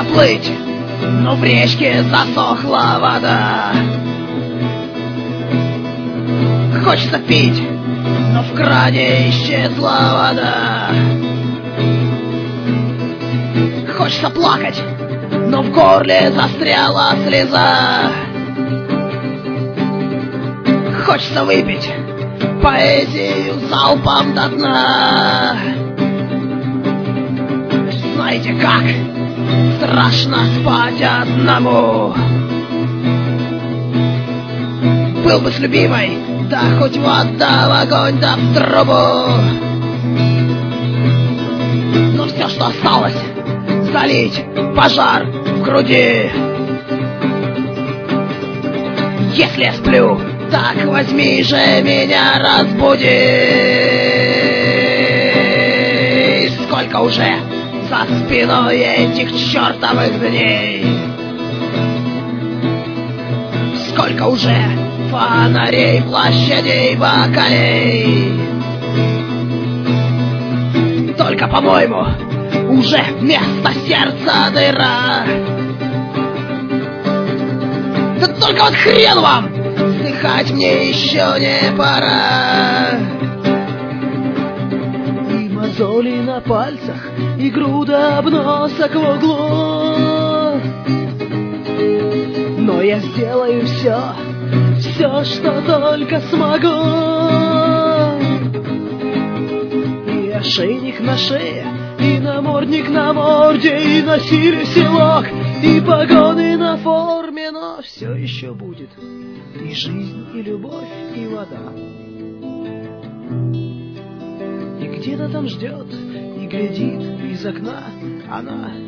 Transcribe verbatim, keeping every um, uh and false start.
плыть, но в речке засохла вода. Хочется пить, но в кране исчезла вода. Хочется плакать, но в горле застряла слеза. Хочется выпить поэзию залпом до дна. Знаете как? Страшно спать одному. Был бы с любимой, да хоть вода в огонь, да в трубу. Но все, что осталось, залить пожар в груди. Если я сплю, так возьми же меня, разбуди. Сколько уже за спиной этих чертовых дней, сколько уже фонарей, площадей, бакалей. Только, по-моему, уже вместо сердца дыра. Да только вот хрен вам, вздыхать мне еще не пора. И мозоли на пальцах, и груда обносок в углу. Но я сделаю все, все, что только смогу. И ошейник на шее, и намордник на морде, и на силе селок, и погоны на форме, но все еще будет и жизнь, и любовь, и вода. И где-то там ждет и глядит из окна она.